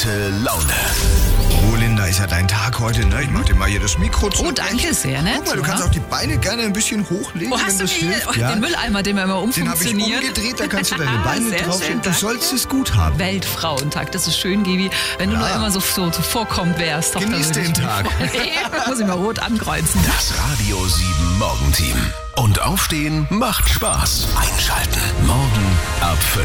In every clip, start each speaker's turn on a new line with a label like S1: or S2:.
S1: Gute Laune. Oh, Linda, ist ja dein Tag heute, ne? Ich mach dir mal hier das Mikro zu.
S2: Oh, danke sehr, ne?
S3: Guck mal, du kannst auch die Beine gerne ein bisschen hochlegen,
S2: Wo
S3: wenn
S2: hast du
S3: das
S2: hier
S3: hilft.
S2: den Mülleimer, den wir immer
S3: Den habe ich
S2: umfunktionieren?
S3: umgedreht, da kannst du deine Beine
S2: Sehr
S3: draufstellen.
S2: schön,
S3: Du
S2: danke.
S3: sollst es gut haben.
S2: Weltfrauentag, das ist schön, Gibi. Wenn du nur immer so vorkommt wärst. Doch,
S3: Genieß
S2: da würde
S3: den
S2: ich mich
S3: Tag.
S2: freuen. Muss ich mal rot ankreuzen.
S1: Das Radio 7 Morgenteam. Und Aufstehen macht Spaß. Einschalten. Morgen ab 5.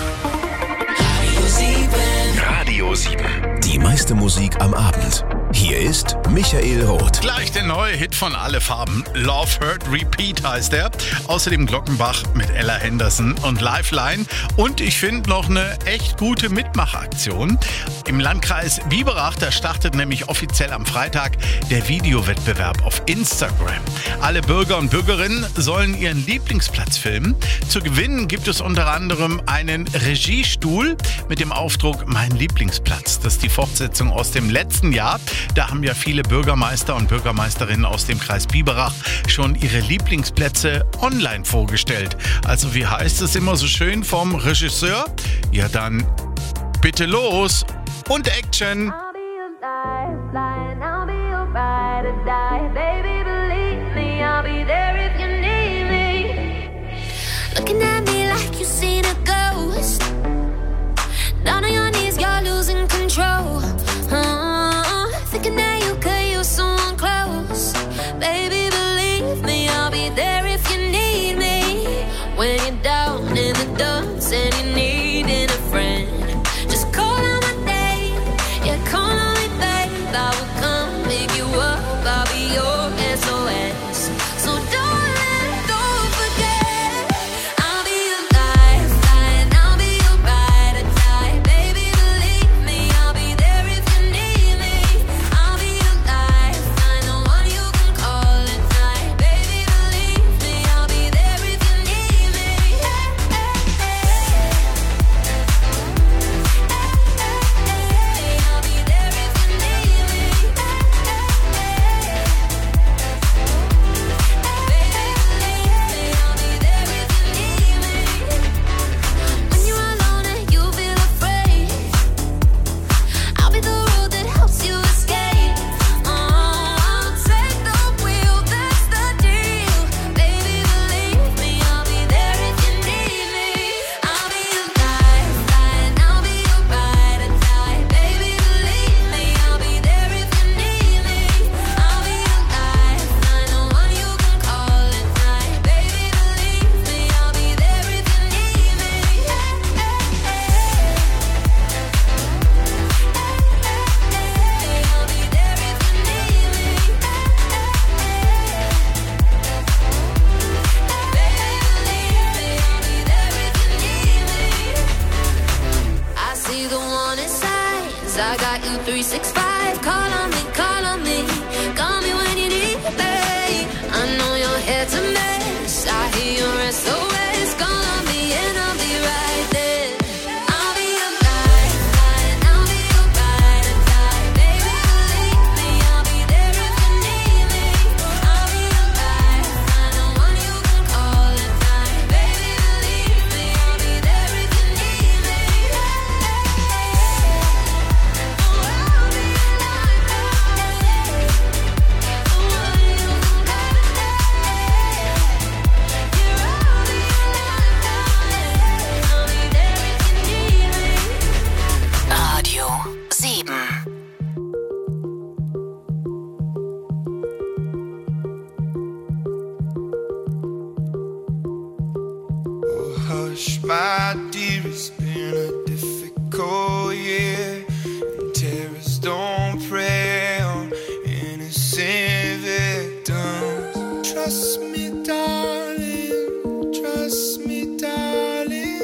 S1: Radio 7. Die meiste Musik am Abend. Hier ist Michael Roth.
S4: Gleich der neue Hit von Alle Farben. Love Hurt Repeat heißt er. Außerdem Glockenbach mit Ella Henderson und Lifeline. Und ich finde noch eine echt gute Mitmachaktion. Im Landkreis Biberach, da startet nämlich offiziell am Freitag der Videowettbewerb auf Instagram. Alle Bürger und Bürgerinnen sollen ihren Lieblingsplatz filmen. Zu gewinnen gibt es unter anderem einen Regiestuhl mit dem Aufdruck Mein Lieblingsplatz. Das ist die Fortsetzung aus dem letzten Jahr. Da haben ja viele Bürgermeister und Bürgermeisterinnen aus dem Kreis Biberach schon ihre Lieblingsplätze online vorgestellt. Also wie heißt es immer so schön vom Regisseur? Ja dann bitte los und Action!
S5: I'll be your lifeline, I'll be your ride or die. Baby, believe me, I'll be there if you need me. Looking at me like you've seen a ghost. Down on your knees, you're losing control. Thinking that you could use someone close. Baby, believe me, I'll be there if you need me. When you're down in the dumps and you're needing a friend, just call out my name. Yeah, call on me, babe. I will come pick you up. I'll be your SOS. So don't forget. I'll be your lifeline. I'll be your ride or die. Baby, believe me, I'll be there if you need me. I'll be your lifeline, the one you can call at night. Baby, believe me, I'll be there if you need me. I'll be there if you need me. When you're alone and you feel afraid, I'll be the road that helps you escape. I'll take the wheel, that's the deal. Baby, believe me, I'll be there if you need me. I'll be your lifeline, I'll be your ride or die. Baby, believe me, I'll be there if you need me. I'll be your lifeline, the one you can call at night. Baby, believe me, I'll be there if you need me. I'll be there if you need me. Baby, believe me, I'll be there if you need me. I see the warning signs. I got you 365. Call on me, call on me. Call me when you need me. I know your head's a mess. I hear your SOS. Call on me and I'll be right there. I'll be your lifeline. I'll be your ride or die. Baby, believe me, I'll be there if you need me. I'll be your lifeline, the one you can call at night. Baby, believe me, I'll be there if you need me. I'll be your
S6: Hush, my dear, it's been a difficult year. And terrorists don't prey on innocent victims. Trust me, darling. Trust me, darling.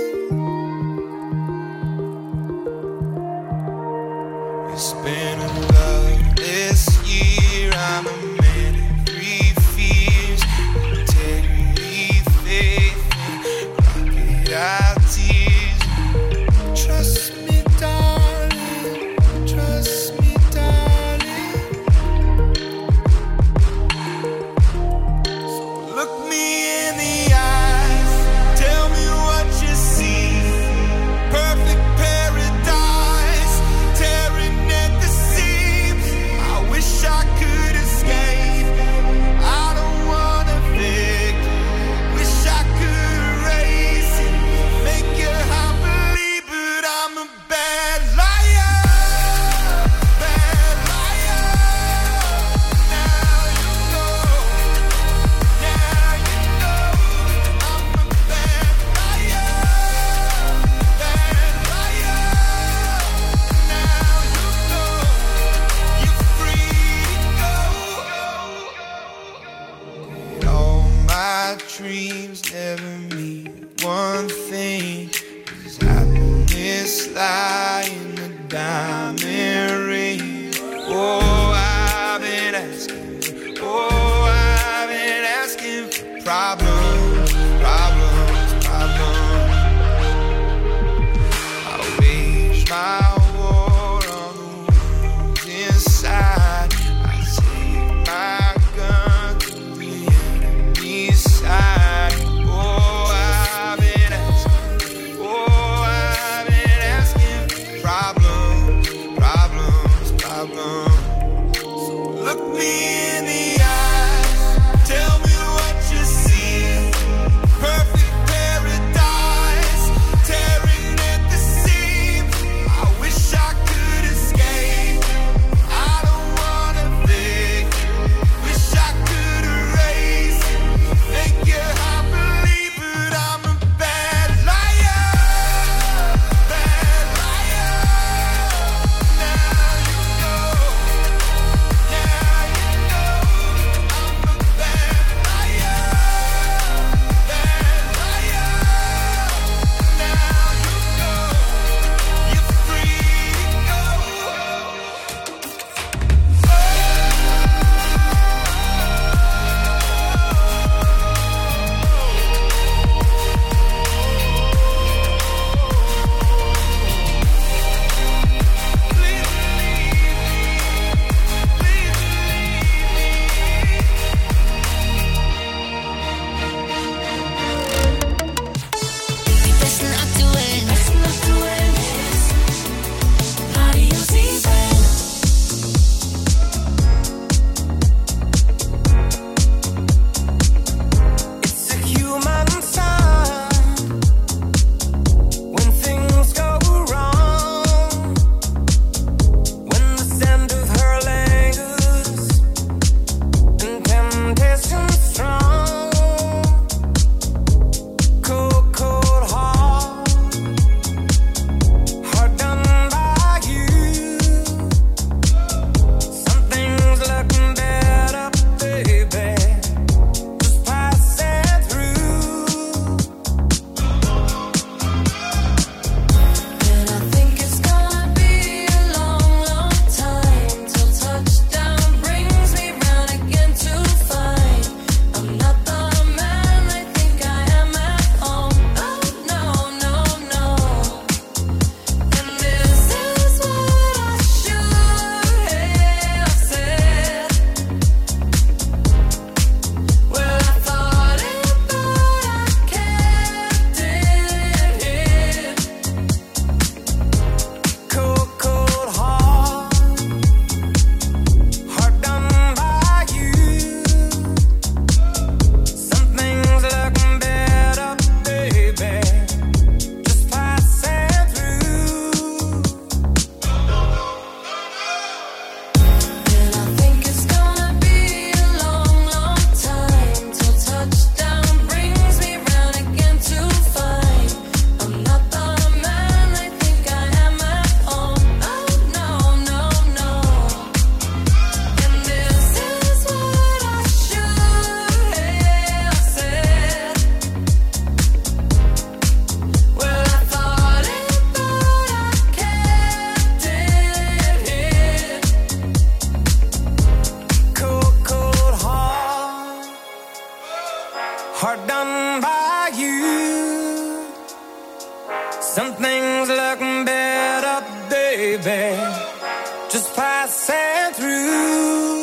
S6: It's been a loveless year. I'm a man of three fears: integrity, faith, and crocodile tears. Trust me, darling. Trust me, darling. So look me in the eyes. Tell me what you see. Perfect paradise. baby, just passing through.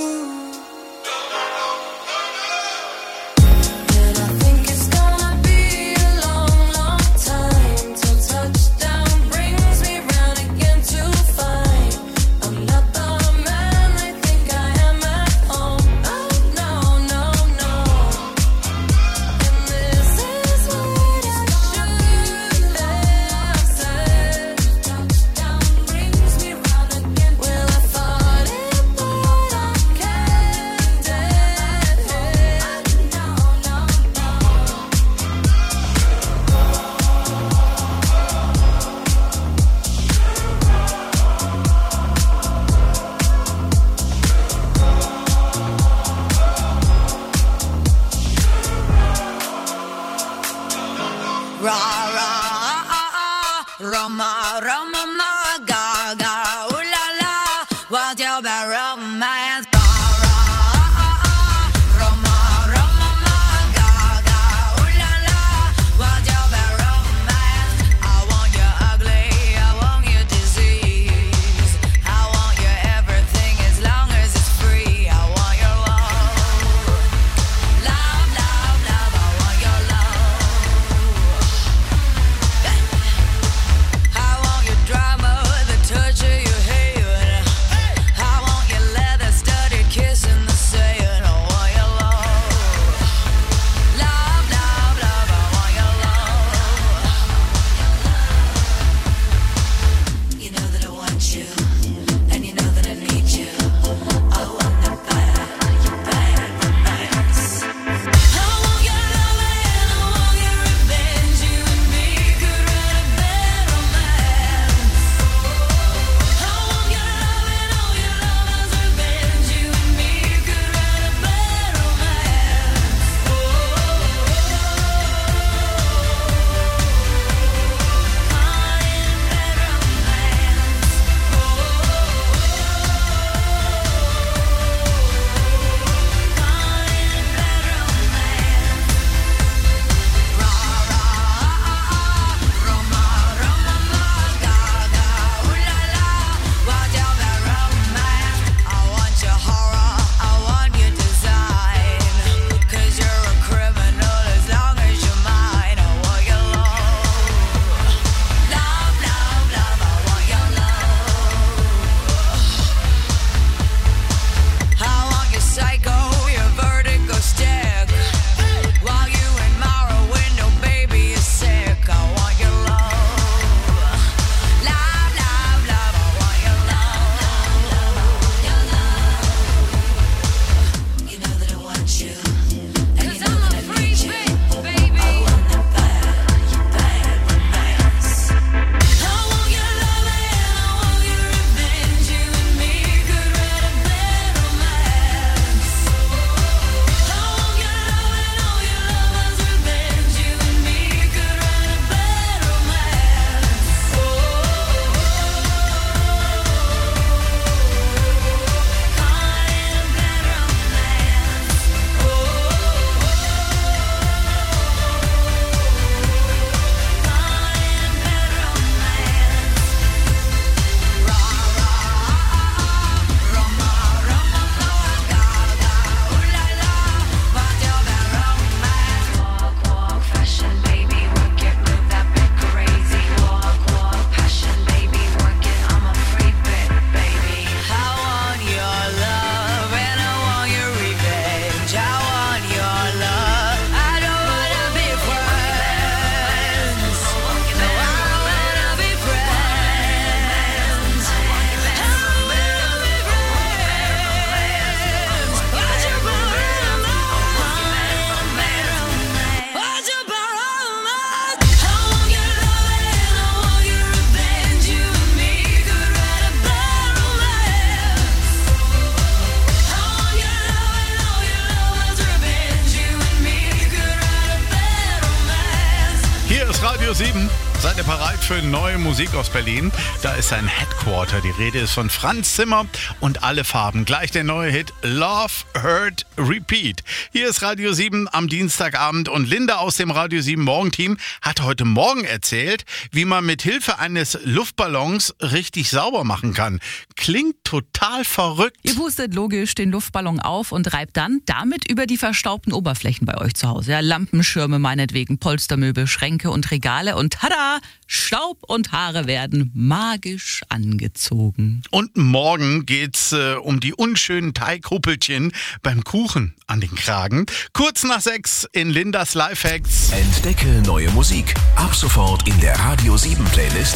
S4: Radio 7. Seid ihr bereit für neue Musik aus Berlin? Da ist ein Headquarter. Die Rede ist von Franz Zimmer und alle Farben. Gleich der neue Hit Love, Hurt, Repeat. Hier ist Radio 7 am Dienstagabend und Linda aus dem Radio 7 Morgenteam hat heute Morgen erzählt, wie man mit Hilfe eines Luftballons richtig sauber machen kann. Klingt total verrückt.
S2: Ihr pustet logisch den Luftballon auf und reibt dann damit über die verstaubten Oberflächen bei euch zu Hause. Ja, Lampenschirme meinetwegen, Polstermöbel, Schränke und Regale und tada! Staub und Haare werden magisch angezogen.
S4: Und morgen geht's um die unschönen Teighuppelchen beim Kuchen an den Kragen. Kurz nach 6 in Lindas Lifehacks.
S1: Entdecke neue Musik. Ab sofort in der Radio 7 Playlist.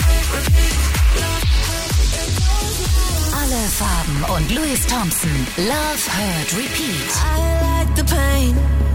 S7: Alle Farben und Louis Thompson. Love, Hurt, Repeat.
S6: I like the pain.